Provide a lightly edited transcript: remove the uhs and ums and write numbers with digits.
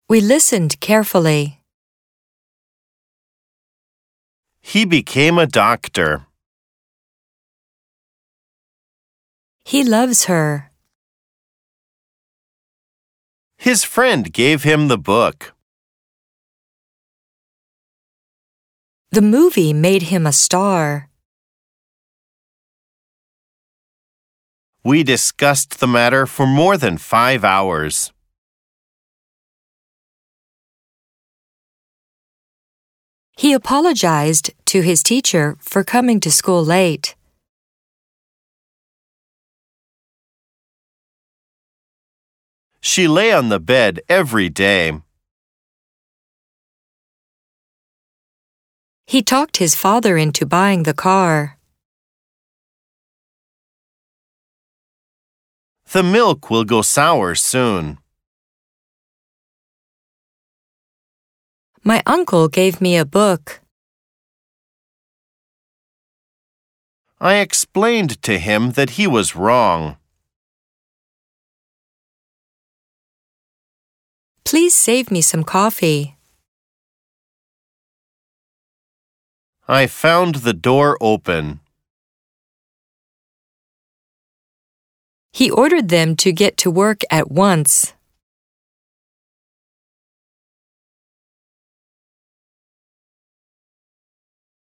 We listened carefully. He became a doctor. He loves her. His friend gave him the book. The movie made him a star. We discussed the matter for more than 5 hours. He apologized to his teacher for coming to school late. She lay on the bed every day. He talked his father into buying the car. The milk will go sour soon. My uncle gave me a book. I explained to him that he was wrong. Please save me some coffee. I found the door open. He ordered them to get to work at once.